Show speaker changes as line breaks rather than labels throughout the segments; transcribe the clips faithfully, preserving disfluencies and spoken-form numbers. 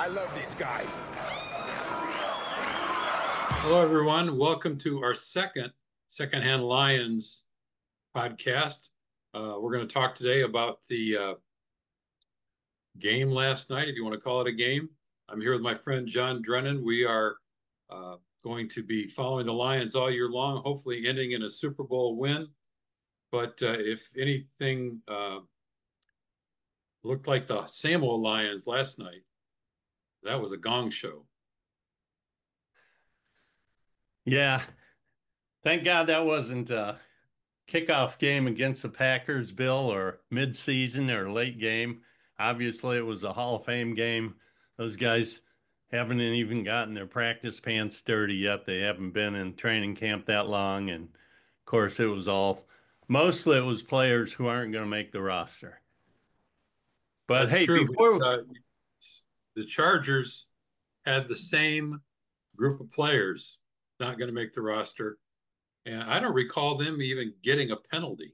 I love these guys.
Hello, everyone. Welcome to our second Secondhand Lions podcast. Uh, we're going to talk today about the uh, game last night, if you want to call it a game. I'm here with my friend John Drennan. We are uh, going to be following the Lions all year long, hopefully ending in a Super Bowl win. But uh, if anything uh, looked like the Samuel Lions last night, that was a gong show.
Yeah, thank God that wasn't a kickoff game against the Packers, Bill, or mid-season or late game. Obviously, it was a Hall of Fame game. Those guys haven't even gotten their practice pants dirty yet. They haven't been in training camp that long. And of course, it was all mostly it was players who aren't going to make the roster. But
That's
hey,
true. But,
before
uh, the Chargers had the same group of players not going to make the roster. And I don't recall them even getting a penalty.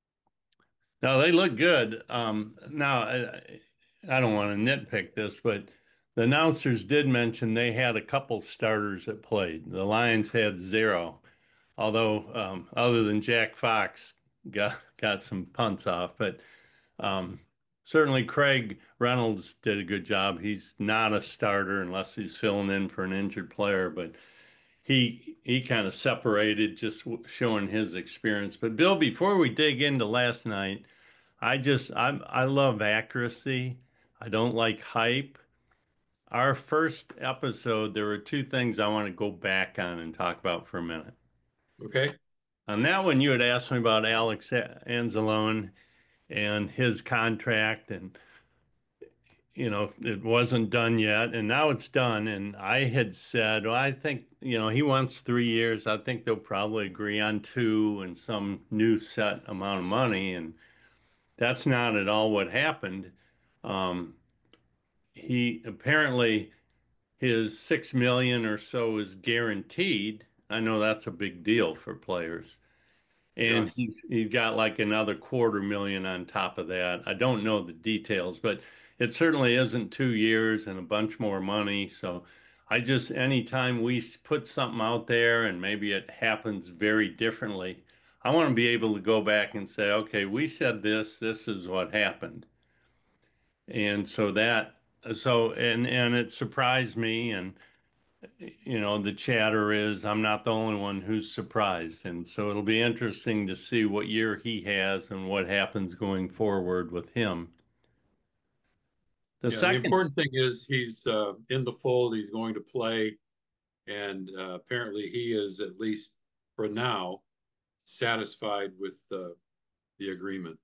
No, they look good. Um, now, I, I don't want to nitpick this, but the announcers did mention they had a couple starters that played. The Lions had zero, although um, other than Jack Fox got got some punts off. But um, certainly Craig Reynolds did a good job. He's not a starter unless he's filling in for an injured player, but he he kind of separated, just showing his experience. But Bill, before we dig into last night. I just I I love accuracy. I don't like hype. Our first episode, there were two things I want to go back on and talk about for a minute.
Okay.
On that one, you had asked me about Alex Anzalone and his contract, and you know it wasn't done yet, and now it's done. And I had said, well, I think you know he wants three years. I think they'll probably agree on two and some new set amount of money, and that's not at all what happened. Um, he apparently his six million or so is guaranteed. I know that's a big deal for players. And
Yes.
he he got like another quarter million on top of that. I don't know the details, but it certainly isn't two years and a bunch more money. So I just anytime we put something out there and maybe it happens very differently, I want to be able to go back and say, okay, we said this, this is what happened. And so that so and and it surprised me, and you know the chatter is I'm not the only one who's surprised, and so it'll be interesting to see what year he has and what happens going forward with him. The
Yeah. The
second,
important thing is he's uh, in the fold. He's going to play. And uh, apparently he is, at least for now, satisfied with uh, the agreement.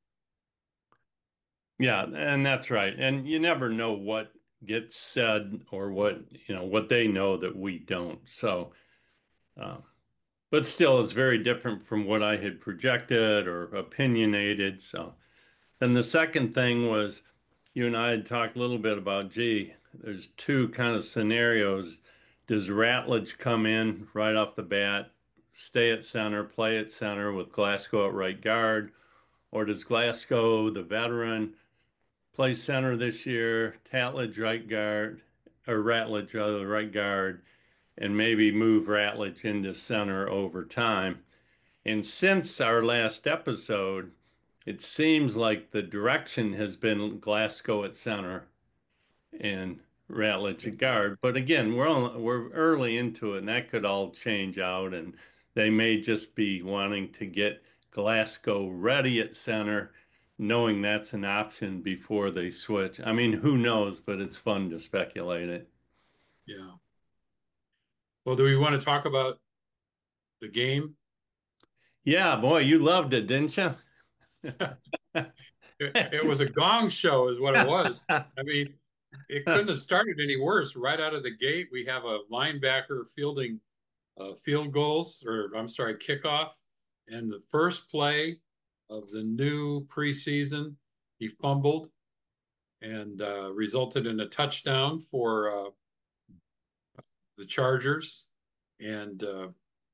yeah, and that's right. And you never know what gets said or what you know what they know that we don't. So, uh, but still, it's very different from what I had projected or opinionated. So. Then the second thing was you and I had talked a little bit about, gee, there's two kind of scenarios. Does Ratledge come in right off the bat, stay at center, play at center with Glasgow at right guard? Or does Glasgow, the veteran, play center this year, Tatledge right guard, or Ratledge rather right guard, and maybe move Ratledge into center over time? And since our last episode, it seems like the direction has been Glasgow at center and Ratledge at guard. But again, we're all, we're early into it, and that could all change out, and they may just be wanting to get Glasgow ready at center, knowing that's an option before they switch. I mean, who knows? But it's fun to speculate it.
Yeah. Well, do we want to talk about the game?
Yeah, boy, you loved it, didn't you?
It, it was a gong show, is what it was. I mean, it couldn't have started any worse. Right out of the gate, we have a linebacker fielding uh, field goals, or I'm sorry, kickoff. And the first play of the new preseason, he fumbled and uh, resulted in a touchdown for uh, the Chargers. And uh,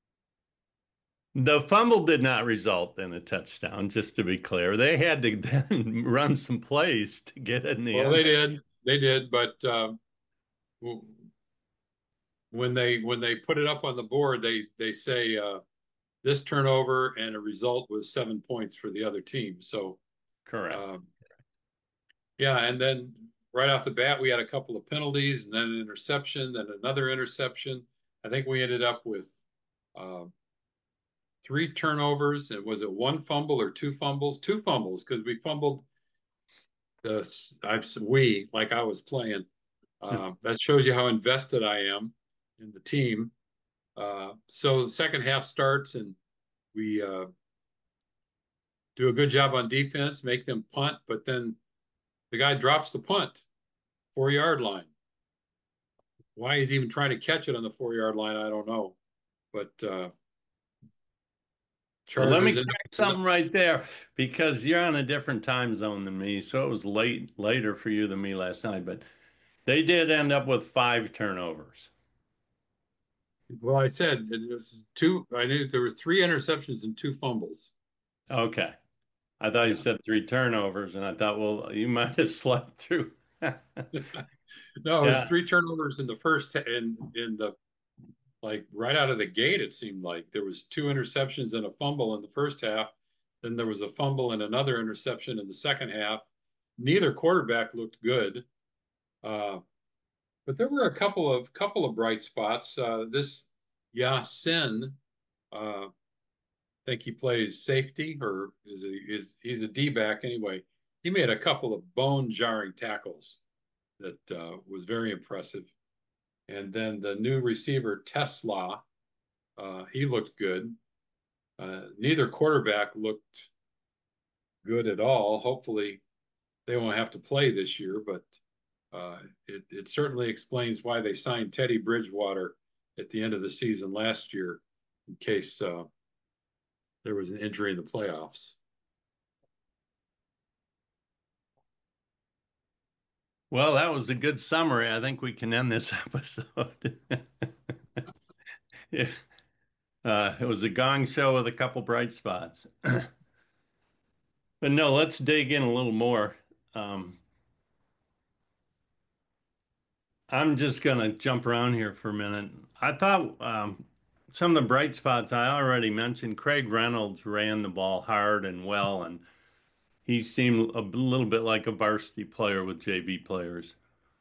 The fumble did not result in a touchdown, just to be clear. They had to then run some plays to get in the
well, they
end.
did, they did, but uh, when they when they put it up on the board, they they say uh, this turnover and a result was seven points for the other team. So
Correct.
um, yeah, and then right off the bat, we had a couple of penalties, and then an interception, then another interception. I think we ended up with uh, three turnovers. And was it one fumble or two fumbles? Two fumbles because we fumbled the I we like I was playing. Uh, that shows you how invested I am in the team. Uh, so the second half starts, and we uh, do a good job on defense, make them punt, but then the guy drops the punt, four yard line. Why he's even trying to catch it on the four yard line, I don't know. But uh,
Well, let me
Chargers end
correct
up.
something right there because you're on a different time zone than me. So it was late later for you than me last night, but they did end up with five turnovers.
Well, I said it was two. I knew there were three interceptions and two fumbles.
Okay. I thought you
Yeah.
said three turnovers, and I thought, well, you might have slept through.
No, it was
Yeah.
three turnovers in the first in in the like right out of the gate. It seemed like there was two interceptions and a fumble in the first half. Then there was a fumble and another interception in the second half. Neither quarterback looked good, uh, but there were a couple of couple of bright spots. Uh, this Yasin, uh, I think he plays safety or is he is he's a D back anyway. He made a couple of bone jarring tackles that uh, was very impressive. And then the new receiver Tesla, uh, he looked good. Uh, neither quarterback looked good at all. Hopefully, they won't have to play this year, but uh, it, it certainly explains why they signed Teddy Bridgewater at the end of the season last year in case uh, there was an injury in the playoffs.
Well, that was a good summary. I think we can end this episode. Yeah. Uh, it was a gong show with a couple bright spots. But no, let's dig in a little more. Um, I'm just going to jump around here for a minute. I thought um, some of the bright spots I already mentioned, Craig Reynolds ran the ball hard and well, and he seemed a little bit like a varsity player with J V players.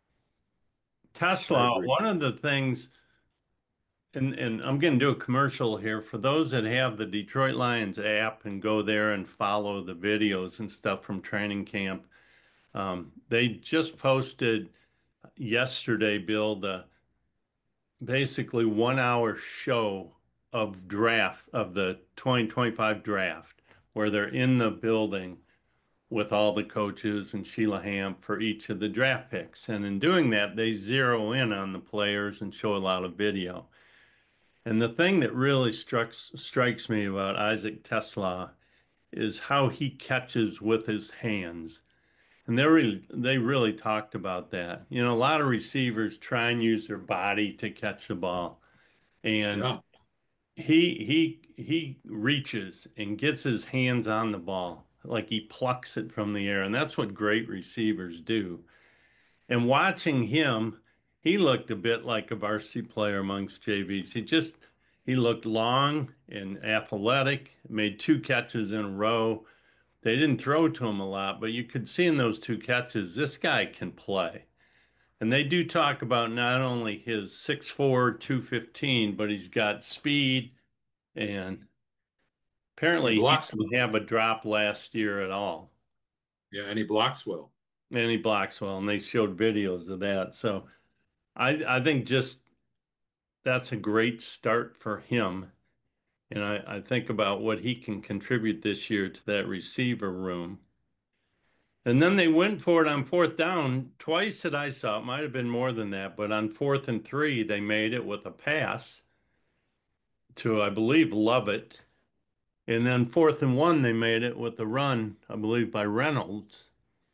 I
Tesla,
agree.
one of the things, and, and I'm going to do a commercial here for those that have the Detroit Lions app and go there and follow the videos and stuff from training camp. Um, they just posted yesterday, Bill, the basically one hour show of draft of the twenty twenty-five draft where they're in the building with all the coaches and Sheila Hamp for each of the draft picks. And in doing that, they zero in on the players and show a lot of video. And the thing that really strikes strikes me about Isaac Tesla is how he catches with his hands. And they really they really talked about that. You know, a lot of receivers try and use their body to catch the ball. And
Yeah.
he he he reaches and gets his hands on the ball like he plucks it from the air. And that's what great receivers do. And watching him, he looked a bit like a varsity player amongst J Vs. He just he looked long and athletic, made two catches in a row. They didn't throw to him a lot, but you could see in those two catches, this guy can play. And they do talk about not only his six four, two fifteen, but he's got speed and
He
apparently he
blocks
didn't
well.
have a drop last year at all.
Yeah, and he blocks well.
And he blocks well, and they showed videos of that. So I I think just that's a great start for him. And I, I think about what he can contribute this year to that receiver room. And then they went for it on fourth down twice that I saw. It might have been more than that, but on fourth and three, they made it with a pass to, I believe, Lovett. And then fourth and one, they made it with a run, I believe, by Reynolds.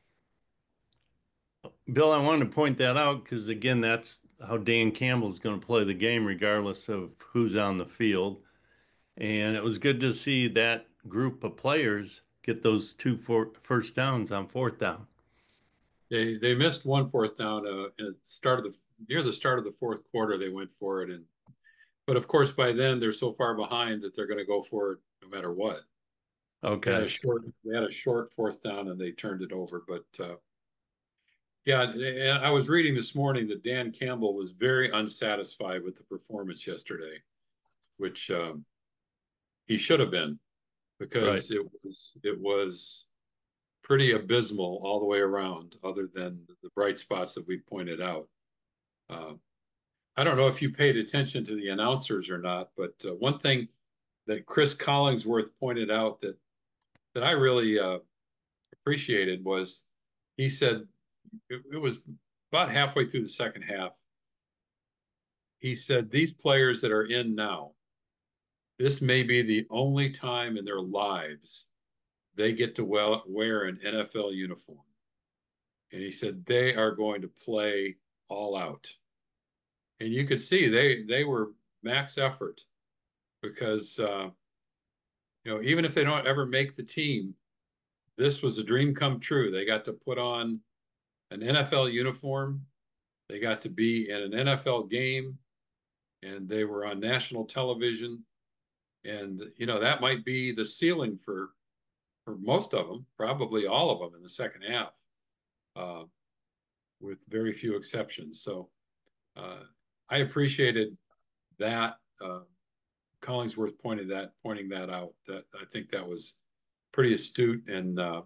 Bill, I wanted to point that out because, again, that's how Dan Campbell's going to play the game, regardless of who's on the field. And it was good to see that group of players get those two for, first downs on fourth down.
They they missed one fourth down uh, at the start of the near the start of the fourth quarter, they went for it. And but of course, by then they're so far behind that they're going to go for it no matter what. They had a
Okay.
short, they had a short fourth down and they turned it over. But uh, yeah, and I was reading this morning that Dan Campbell was very unsatisfied with the performance yesterday, which um, he should have been
Right.
because it was it was pretty abysmal all the way around, other than the bright spots that we pointed out. Uh, I don't know if you paid attention to the announcers or not, but uh, one thing that Chris Collingsworth pointed out that that I really uh, appreciated was he said it, it was about halfway through the second half. He said these players that are in now, this may be the only time in their lives they get to well, wear an N F L uniform. And he said they are going to play all out. And you could see they they were max effort because uh, you know, even if they don't ever make the team, this was a dream come true. They got to put on an N F L uniform. They got to be in an N F L game, and they were on national television. And you know that might be the ceiling for for most of them, probably all of them in the second half, uh, with very few exceptions. So uh, I appreciated that. Uh, Collingsworth pointed that pointing that out. That I think that was pretty astute, and uh,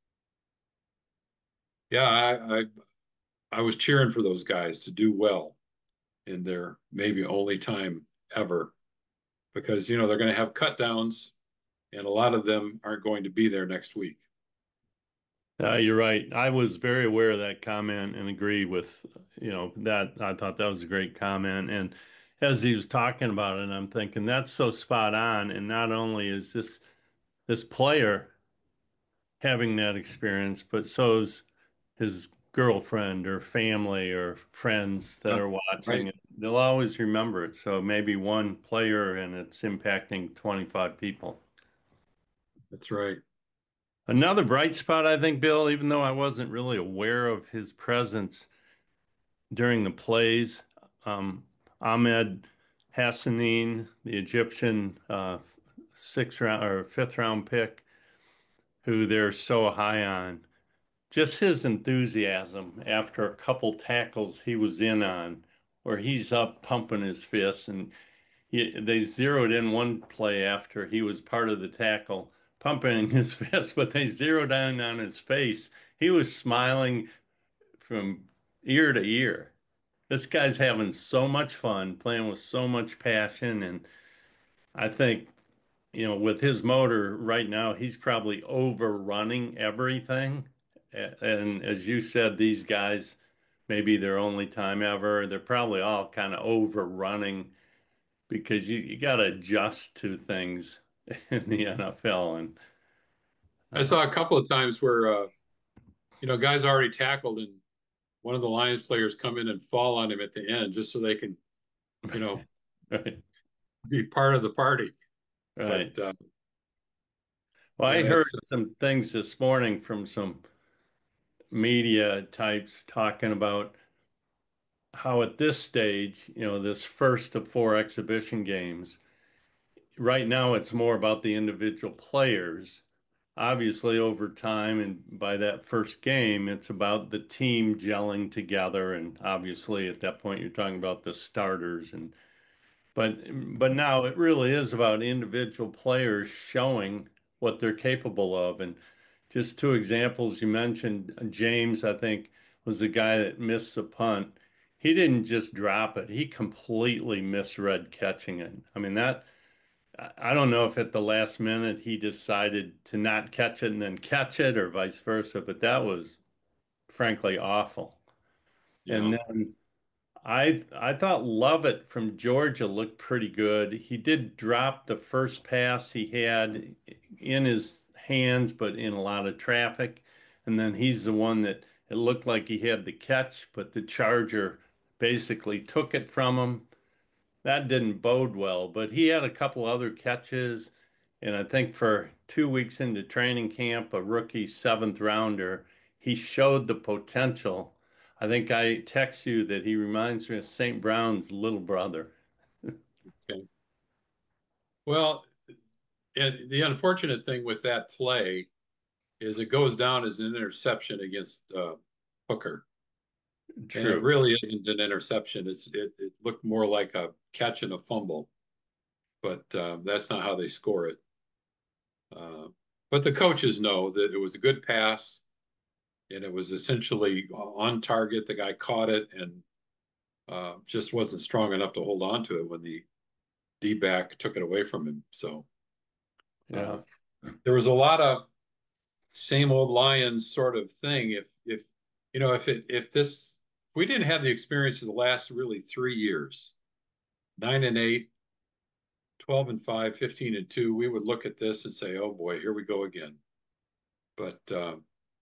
yeah, I, I I was cheering for those guys to do well in their maybe only time ever, because you know they're going to have cut downs, and a lot of them aren't going to be there next week.
Uh, you're right. I was very aware of that comment and agree with, you know, that. I thought that was a great comment. And as he was talking about it, I'm thinking that's so spot on. And not only is this this player having that experience, but so's his girlfriend or family or friends that
Yeah,
are watching
right.
it. They'll always remember it. So maybe one player and it's impacting twenty-five people.
That's right.
Another bright spot, I think, Bill, even though I wasn't really aware of his presence during the plays, um, Ahmed Hassanein, the Egyptian uh, sixth round or fifth round pick, who they're so high on, just his enthusiasm after a couple tackles he was in on, where he's up pumping his fists, and he, they zeroed in one play after he was part of the tackle, pumping his fist, but they zeroed in on his face. He was smiling from ear to ear. This guy's having so much fun, playing with so much passion, and I think, you know, with his motor right now, he's probably overrunning everything. And as you said, these guys, maybe their only time ever, they're probably all kind of overrunning because you, you got to adjust to things in the N F L. And
I
uh,
saw a couple of times where uh, you know guys already tackled, and one of the Lions players come in and fall on him at the end just so they can you know
right,
be part of the party. But
right.
uh,
Well, I
yeah,
heard
it's
some things this morning from some media types talking about how at this stage, you know, this first of four exhibition games, right now it's more about the individual players. Obviously, over time and by that first game, it's about the team gelling together. And obviously, at that point, you're talking about the starters. And but but now it really is about individual players showing what they're capable of. And just two examples you mentioned, James, I think, was the guy that missed the punt. He didn't just drop it, he completely misread catching it. I mean, that I don't know if at the last minute he decided to not catch it and then catch it or vice versa, but that was frankly awful. And
yeah.
then I I thought Lovett from Georgia looked pretty good. He did drop the first pass he had in his hands, but in a lot of traffic. And then he's the one that it looked like he had the catch, but the Charger basically took it from him. That didn't bode well, but he had a couple other catches. And I think for two weeks into training camp, a rookie seventh rounder, he showed the potential. I think I text you that he reminds me of Saint Brown's little brother.
Okay. Well, and the unfortunate thing with that play is it goes down as an interception against uh, Hooker. And it
True.
really isn't an interception. It's it, it looked more like a catch and a fumble, but uh, that's not how they score it. Uh, but the coaches know that it was a good pass and it was essentially on target. The guy caught it and uh, just wasn't strong enough to hold on to it when the D back took it away from him. So uh,
Yeah.
there was a lot of same old Lions sort of thing. If if you know if it if this if we didn't have the experience of the last really three years, nine and eight, twelve and five, fifteen and two, we would look at this and say, oh boy, here we go again. But uh,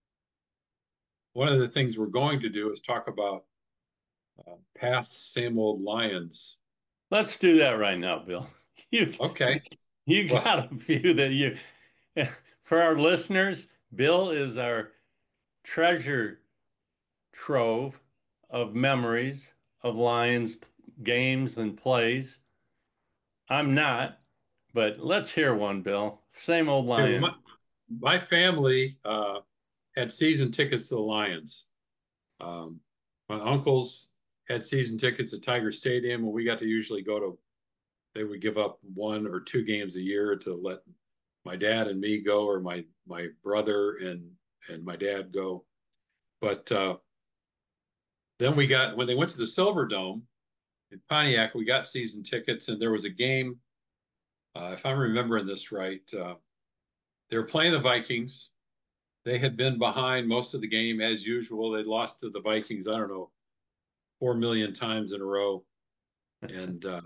one of the things we're going to do is talk about uh, past same old Lions.
Let's do that right now, Bill. You
Okay.
you
Well,
got a few that you for our listeners, Bill is our treasure trove of memories of Lions games and plays. I'm not, but let's hear one, Bill. Same old
okay, well, my,
Lions.
my family uh, had season tickets to the Lions. Um, my uncles had season tickets at Tiger Stadium, and we got to usually go to, they would give up one or two games a year to let my dad and me go, or my my brother and and my dad go. But uh, then we got when they went to the Silver Dome in Pontiac, we got season tickets, and there was a game. Uh, if I'm remembering this right, uh, they were playing the Vikings. They had been behind most of the game as usual. They'd lost to the Vikings, I don't know, four million times in a row, and uh,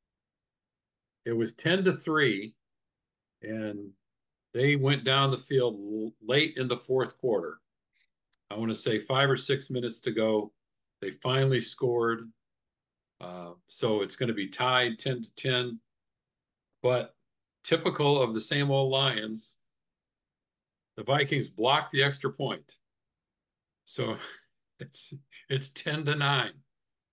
it was ten to three, and they went down the field late in the fourth quarter. I want to say five or six minutes to go. They finally scored. Uh, so it's going to be tied ten to ten. But typical of the same old Lions, the Vikings blocked the extra point. So it's it's ten to nine.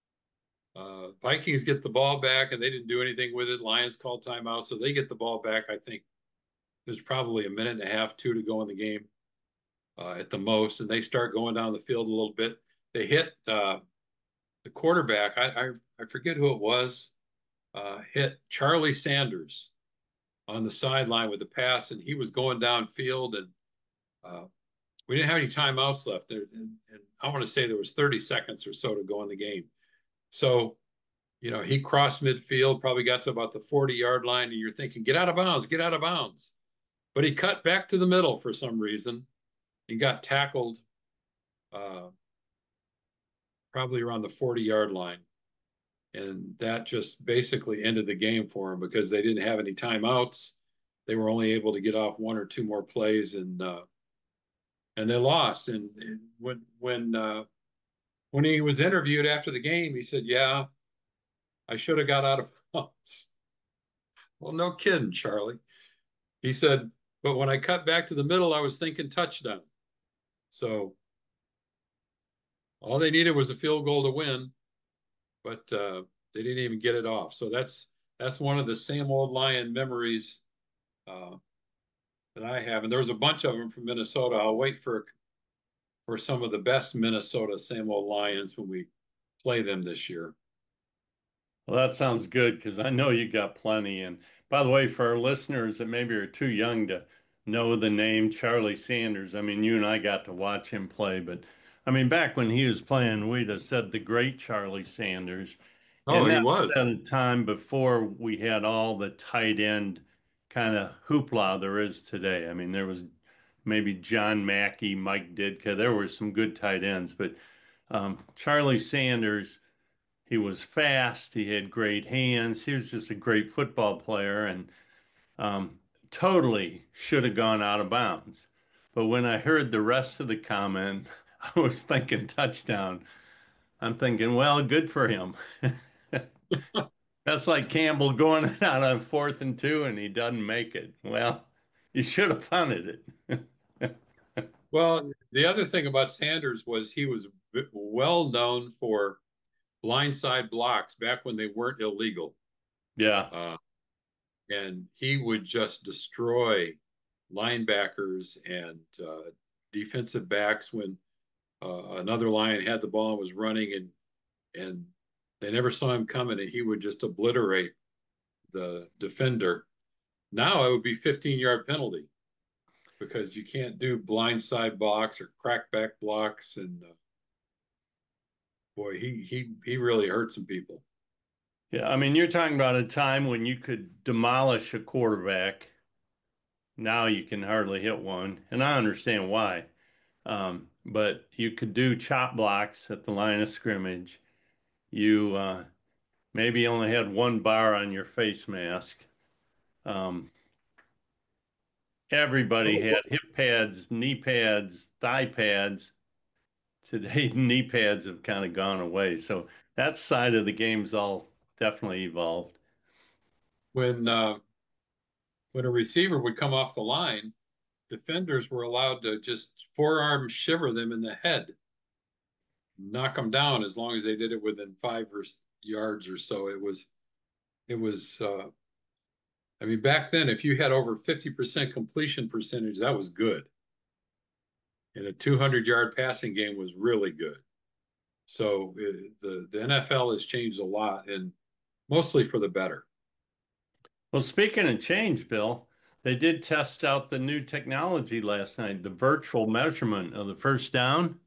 Uh, Vikings get the ball back and they didn't do anything with it. Lions called timeout, so they get the ball back. I think there's probably a minute and a half, two to go in the game uh, at the most, and they start going down the field a little bit. They hit uh, the quarterback. I, I I forget who it was. Uh, hit Charlie Sanders on the sideline with a pass, and he was going downfield, and uh, we didn't have any timeouts left. There, and, and I want to say there was thirty seconds or so to go in the game. So, you know, he crossed midfield, probably got to about the forty yard line, and you're thinking, get out of bounds, get out of bounds. But he cut back to the middle for some reason. He got tackled uh, probably around the forty yard line. And that just basically ended the game for him because they didn't have any timeouts. They were only able to get off one or two more plays, and uh, and they lost. And, and when when uh, when he was interviewed after the game, he said, "Yeah, I should have got out of bounds." Well, no kidding, Charlie. He said, "But when I cut back to the middle, I was thinking touchdown." So all they needed was a field goal to win, but uh, they didn't even get it off. So that's that's one of the same old Lion memories uh, that I have, and there was a bunch of them from Minnesota. I'll wait for for some of the best Minnesota same old Lions when we play them this year.
Well, that sounds good because I know you got plenty. And by the way, for our listeners that maybe are too young to know the name Charlie Sanders, I mean, you and I got to watch him play, but I mean, back when he was playing, we'd have said the great Charlie Sanders.
Oh,
And
he
that
was.
was at a time before we had all the tight end kind of hoopla there is today. I mean, there was maybe John Mackey, Mike Ditka, there were some good tight ends, but um, Charlie Sanders. He was fast. He had great hands. He was just a great football player and um, totally should have gone out of bounds. But when I heard the rest of the comment, I was thinking touchdown. I'm thinking, well, good for him. That's like Campbell going out on fourth and two and he doesn't make it. Well, you should have punted it.
Well, the other thing about Sanders was he was well known for blindside blocks back when they weren't illegal.
Yeah.
Uh, and he would just destroy linebackers and uh, defensive backs when uh, another lion had the ball and was running, and and they never saw him coming, and he would just obliterate the defender. Now it would be fifteen yard penalty because you can't do blindside blocks or crackback blocks, and uh, boy, he he he really hurt some people.
Yeah. I mean, you're talking about a time when you could demolish a quarterback. Now you can hardly hit one, and I understand why. Um, but you could do chop blocks at the line of scrimmage. You uh, maybe only had one bar on your face mask. Um, Everybody had hip pads, knee pads, thigh pads. Today, knee pads have kind of gone away. So that side of the game's all definitely evolved.
When uh, when a receiver would come off the line, defenders were allowed to just forearm shiver them in the head, knock them down as long as they did it within five or yards or so. It was it was. Uh, I mean, back then, if you had over fifty percent completion percentage, that was good. And a two hundred yard passing game was really good. So it, the the N F L has changed a lot, and mostly for the better.
Well, speaking of change, Bill, they did test out the new technology last night, the virtual measurement of the first down.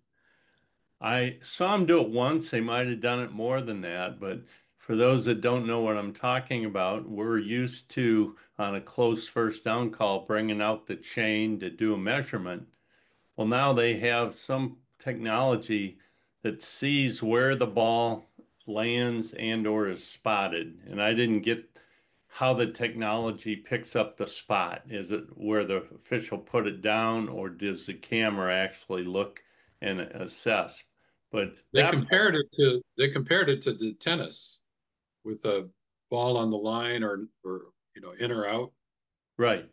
I saw them do it once. They might have done it more than that, but for those that don't know what I'm talking about, we're used to on a close first down call bringing out the chain to do a measurement. Well, now they have some technology that sees where the ball lands and or is spotted. And I didn't get how the technology picks up the spot. Is it where the official put it down, or does the camera actually look and assess? But
They
that part,
compared it to they compared it to the tennis with a ball on the line or or you know in or out.
right.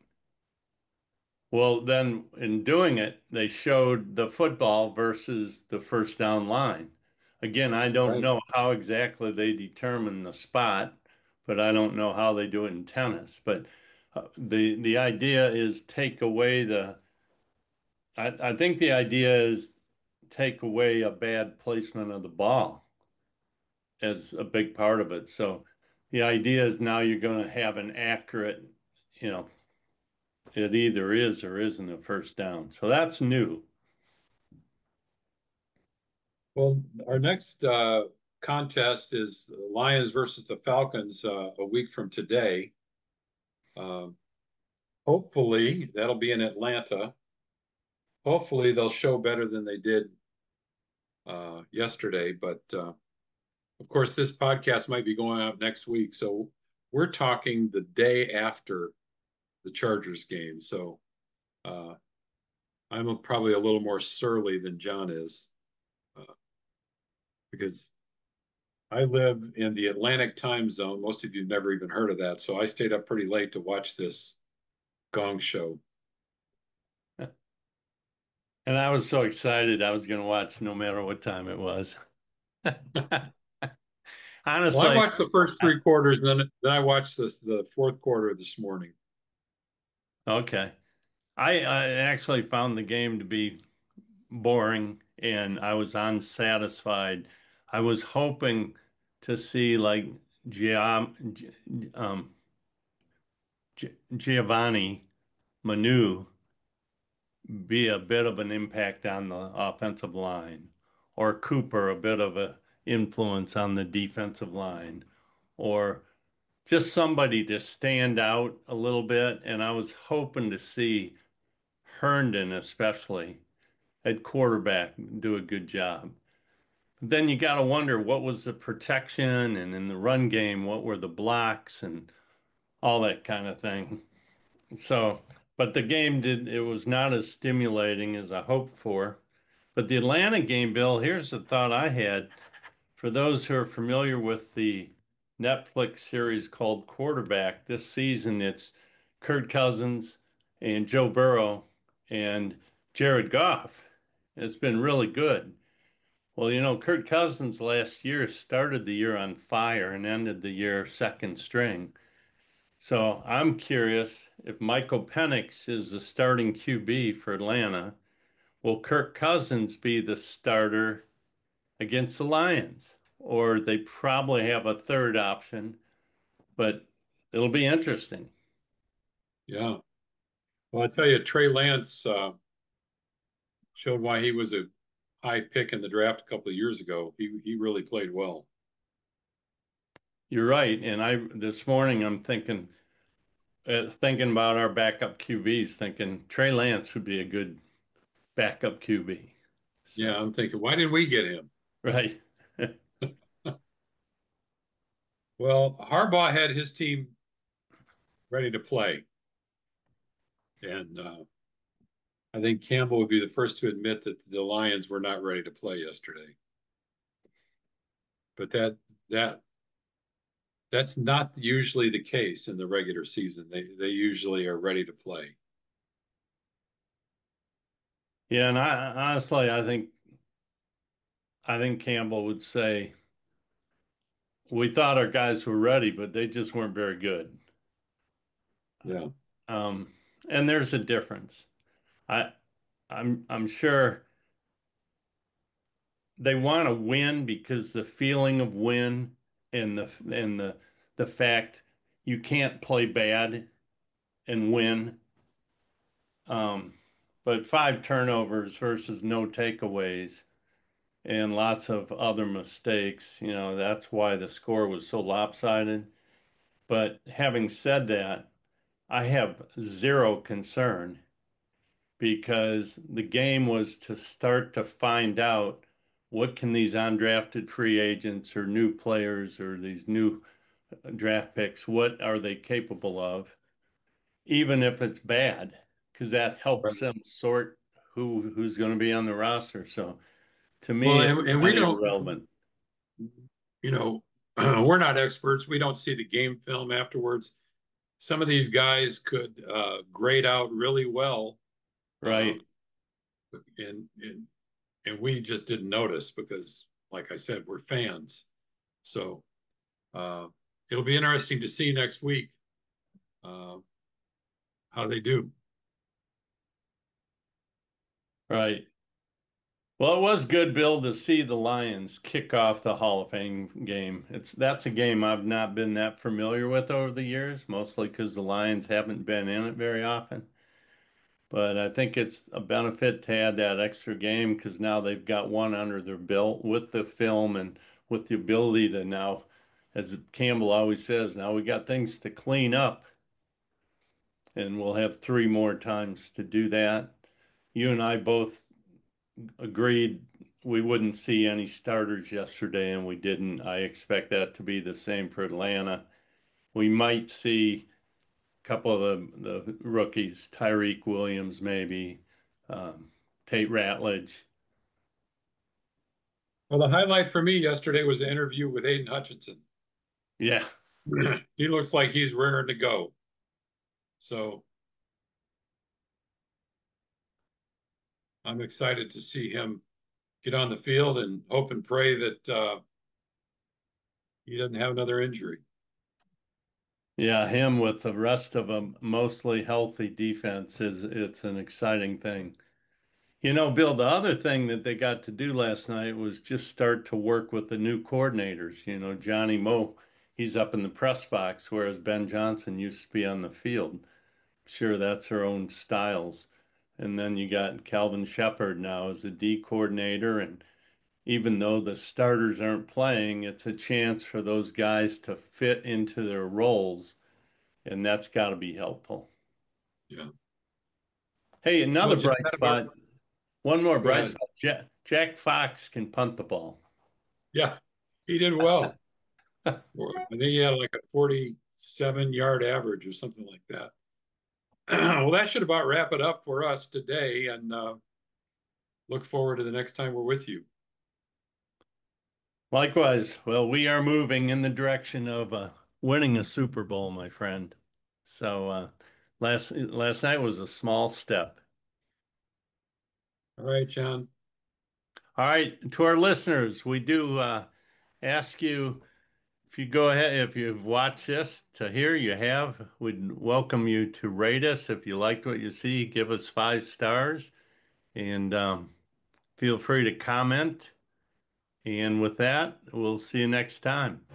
Well, then in doing it, they showed the football versus the first down line. Again, I don't
Right.
know how exactly they determine the spot, but I don't know how they do it in tennis. But uh, the the idea is take away the I, I think the idea is take away a bad placement of the ball as a big part of it. So the idea is now you're going to have an accurate, you know, it either is or isn't a first down. So that's new.
Well, our next uh, contest is the Lions versus the Falcons uh, a week from today. Um, hopefully, that'll be in Atlanta. Hopefully, they'll show better than they did uh, yesterday. But uh, of course, this podcast might be going out next week. So we're talking the day after the Chargers game. So uh, I'm a, probably a little more surly than John is uh, because I live in the Atlantic time zone. Most of you have never even heard of that. So I stayed up pretty late to watch this Gong Show.
And I was so excited I was going to watch no matter what time it was.
Well, I
Honestly,
watched the first three quarters, and then then I watched this the fourth quarter this morning.
okay. I, I actually found the game to be boring and I was unsatisfied. I was hoping to see like Giam, G- um, G- Giovanni Manu be a bit of an impact on the offensive line, or Cooper a bit of an influence on the defensive line, or just somebody to stand out a little bit. And I was hoping to see Herndon, especially at quarterback, do a good job. But then you got to wonder what was the protection, and in the run game, what were the blocks and all that kind of thing. So, but the game did, it was not as stimulating as I hoped for. But the Atlanta game, Bill, here's the thought I had. For those who are familiar with the Netflix series called Quarterback, this season it's Kirk Cousins and Joe Burrow and Jared Goff. It's been really good. Well, you know, Kirk Cousins last year started the year on fire and ended the year second string. So I'm curious if Michael Penix is the starting Q B for Atlanta, will Kirk Cousins be the starter against the Lions? Or they probably have a third option, but it'll be interesting.
Yeah. Well, I tell you, Trey Lance uh, showed why he was a high pick in the draft a couple of years ago. He he really played well.
You're right. And I this morning I'm thinking uh, thinking about our backup Q Bs, thinking Trey Lance would be a good backup Q B.
Yeah,
So,
I'm thinking, why didn't we get him?
right.
Well, Harbaugh had his team ready to play, and uh, I think Campbell would be the first to admit that the Lions were not ready to play yesterday. But that that that's not usually the case in the regular season. They they usually are ready to play.
Yeah, and I honestly I think I think Campbell would say we thought our guys were ready, but they just weren't very good.
Yeah.
Um, and there's a difference. I I'm I'm sure they want to win because the feeling of win and the and the the fact you can't play bad and win. Um, but five turnovers versus no takeaways and lots of other mistakes, you know, that's why the score was so lopsided. But having said that, I have zero concern because the game was to start to find out what can these undrafted free agents or new players or these new draft picks, what are they capable of, even if it's bad, because that helps
Right.
them sort who who's going to be on the roster. So to
Well,
me, it's
and, and we
kind of
don't,
irrelevant.
you know, we're not experts. We don't see the game film afterwards. Some of these guys could uh, grade out really well, uh,
Right.
and and and we just didn't notice because, like I said, we're fans. So uh, it'll be interesting to see next week uh, how they do.
Right. Well, it was good, Bill, to see the Lions kick off the Hall of Fame game. It's that's a game I've not been that familiar with over the years, mostly because the Lions haven't been in it very often. But I think it's a benefit to add that extra game because now they've got one under their belt with the film and with the ability to now, as Campbell always says, now we got things to clean up, and we'll have three more times to do that. You and I both agreed we wouldn't see any starters yesterday, and we didn't. I expect that to be the same for Atlanta. We might see a couple of the, the rookies, Tyreek Williams, maybe, um, Tate Ratledge.
Well, the highlight for me yesterday was the interview with Aiden Hutchinson.
Yeah,
He looks like he's raring to go. So I'm excited to see him get on the field and hope and pray that uh, he doesn't have another injury.
yeah, him with the rest of a mostly healthy defense is it's an exciting thing. You know, Bill, the other thing that they got to do last night was just start to work with the new coordinators. You know, Johnny Moe, he's up in the press box, whereas Ben Johnson used to be on the field. Sure, that's her own styles. And then you got Calvin Shepard now as a D coordinator. And even though the starters aren't playing, it's a chance for those guys to fit into their roles. And that's got to be helpful.
Yeah.
Hey,
Well,
another
just
bright
kind of a,
spot, one more
go
bright
ahead.
spot. Jack, Jack Fox can punt the ball.
Yeah, he did well. I think he had like a forty-seven yard average or something like that. Well, that should about wrap it up for us today. And uh, look forward to the next time we're with you.
Likewise, well, we are moving in the direction of uh, winning a Super Bowl, my friend. So uh, last last night was a small step.
All right, John.
All right, to our listeners, we do uh, ask you if you go ahead, if you've watched this to here, you have, we'd welcome you to rate us. If you liked what you see, give us five stars and um, feel free to comment. And with that, we'll see you next time.